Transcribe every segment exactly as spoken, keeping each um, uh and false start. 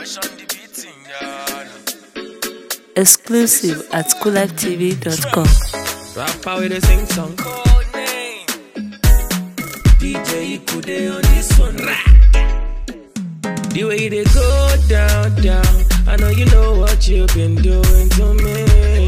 Exclusive at cool life t v dot com. Rapper with a sing song. D J Ikude on this one. The way they go down, down. I know you know what you've been doing to me.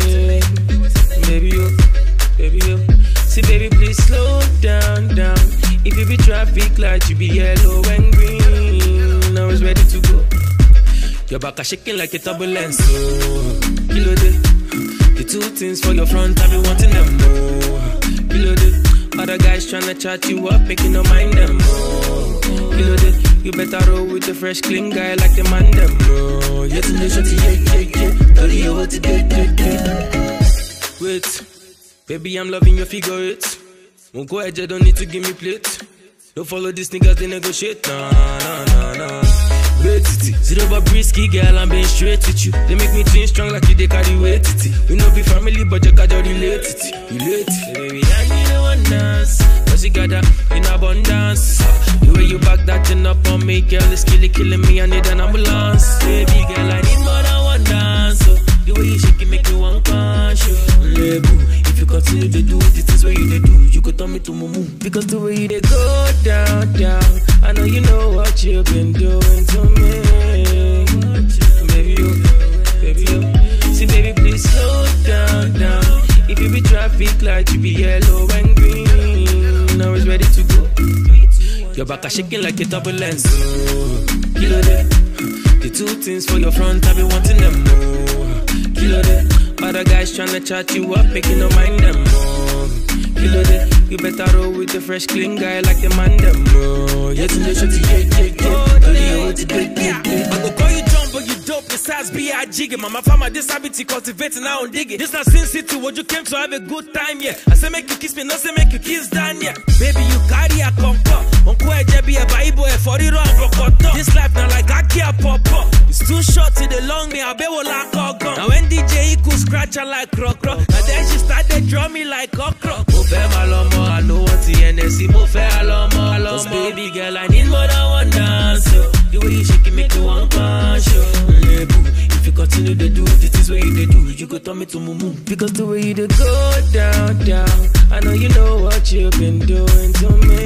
Baby, you, baby, you. See, baby, please slow down, down. If you be traffic light, you be yellow and green. I was ready to go. Your back are shaking like a turbulence. So, kilo de. The two things for your front, I be wanting them more. Kilo de. Other guys tryna chat you up, making no mind them more. Kilo de. You better roll with the fresh, clean guy like the man them more. Yes, in the shorty, yeah, yeah, yeah. Tell you what to do, yeah, yeah. Wait, baby, I'm loving your figure eight. Won't go ahead, you don't need to give me plate. Don't follow these niggas, they negotiate. Nah, nah, nah, nah. Wait, titi. Zero but brisky, girl, I'm being straight with you. They make me twin strong like you, they carry weight, titi. We no be family, but you can't relate, titi. Relate. Hey, baby, I need a one dance. Cause you got that in abundance. The way you back that thing up on me, girl, it's killing, killing me. I need an ambulance. Baby, girl, I need more than one dance. So, the way you shake it, make me one conscious. Lebu, if you continue to do it, this is what you they do. You could turn me to mumu. Because the way they go down, down. I know you know what you've been doing to me. Baby, you, baby, you. See, baby, please slow down, down. If you be traffic light, you be yellow and green. I was ready to go. Your back are shaking like a turbulence. So, kilo de. The two things for your front, I be wanting them more. Kilo de. Other guys tryna chat you up, making no mind them more. Kilo de. You better roll with the fresh, clean guy like the man them more. Yes, in the shorty, yeah, yeah, yeah. Tell you what to do, yeah, yeah. I go call you John, but you dope. The size be I jiggy. Mama farmer, this habit cultivating, I don't dig it. This not Sin City, what you came to have a good time, yeah. I say make you kiss me, not say make you kiss down, yeah. Baby, you carry a conquer. Uncle Ejebi, a Bible, a forty run, Bokoto. This life now like I can't pop up. It's too short to the long, me, I be will like a gun. Now when D J Iku scratch her like croc, croc. And then she started drum me like okra. I know what the N S C mo fe alomo, alomo. Cause baby girl, I need more than one dance. So. The way you shake it make me one punch. If you continue to do this is what you they do. You go turn me to mumu. Because the way you they go down, down. I know you know what you've been doing to me.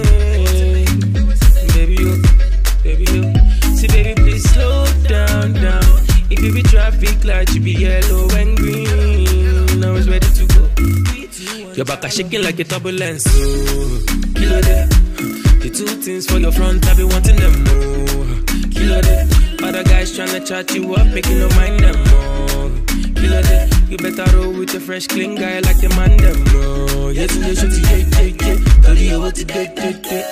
Baby you, baby you. See baby please slow down, down. If you be traffic light, you be yellow and green. I was ready to go. Your back are shaking like a turbulence. So, kilo de. The two things for your front, I be wanting them more. Kilo de. Other guys tryna chat you up, making no mind them more. Kilo de. You better roll with the fresh, clean guy like the man them more. Yes, in the shorty, yeah, yeah, yeah. Tell you what to do, yeah, yeah.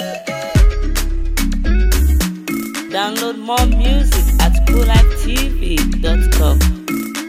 Download more music at cool life t v dot com.